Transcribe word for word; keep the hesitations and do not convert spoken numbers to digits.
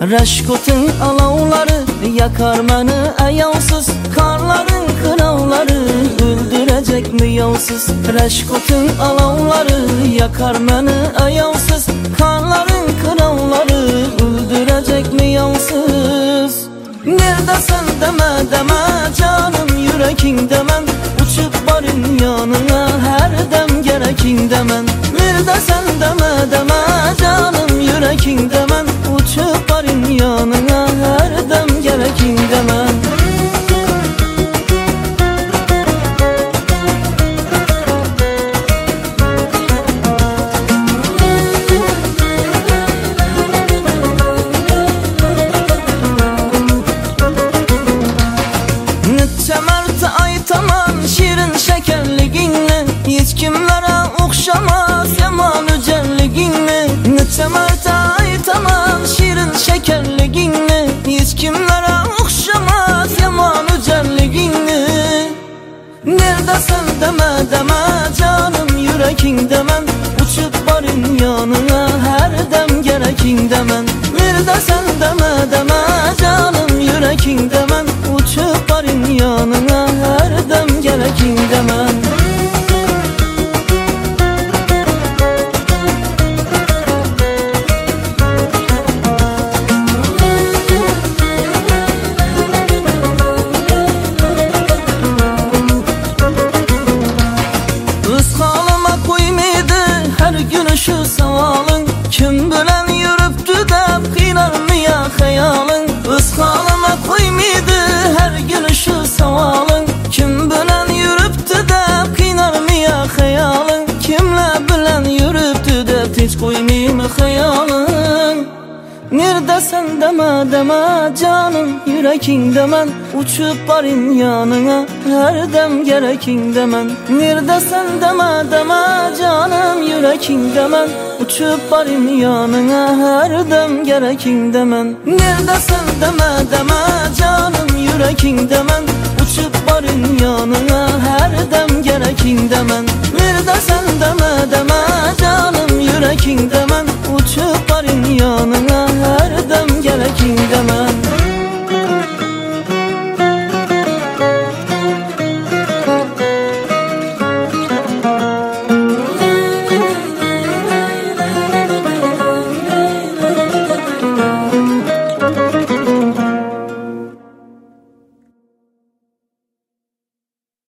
Rəşqotun alovları yakar məni ayovsiz. Qarların qırovları öldürəcəkmi yolsuz? Rəşqotun alovları yakar məni ayovsiz. Qarların qırovları öldürəcəkmi yolsuz? Neredesən demə demə canım yüreğimdə mən. Uçup varın yanına her dem gerekinde mən. Neredesən demə demə canım yüreğimdə mən. Uçup varın yanına her dem gerekinde mən. Hiç kimlere okşamaz yaman öcelliğinle. Neçə mərtə aytamam şirin şekerliğinle. Hiç kimlere okşamaz yaman öcelliğinle. Neredesən demə demə canım yüreğimdə mən. Uçup varın yanına her dem gerekinde mən. Neredesən demə demə canım yüreğimdə mən. Uçup varın yanına her dem gerekinde mən. Şu savalın kim bilen yürüptü de kıynar mı ya hayalın? Öz halıma koymaydı her gün şu savalın. Kim bilen yürüptü de kıynar mı ya hayalın? Kimle bilen yürüptü de hiç koymayayım hayalın? Neredesən demə demə canım yüreğimdə mən. Uçup varın yanına her dem gerekinde mən. Neredesən demə demə canım yüreğimdə mən. Uçup varın yanına her dem gerekinde mən. Neredesən demə demə canım yüreğimdə mən. Uçup varın yanına her dem gerekinde mən. Neredesən demə demə canım yüreğimdə mən. Uçup varın yanına her dem gerekinde mən.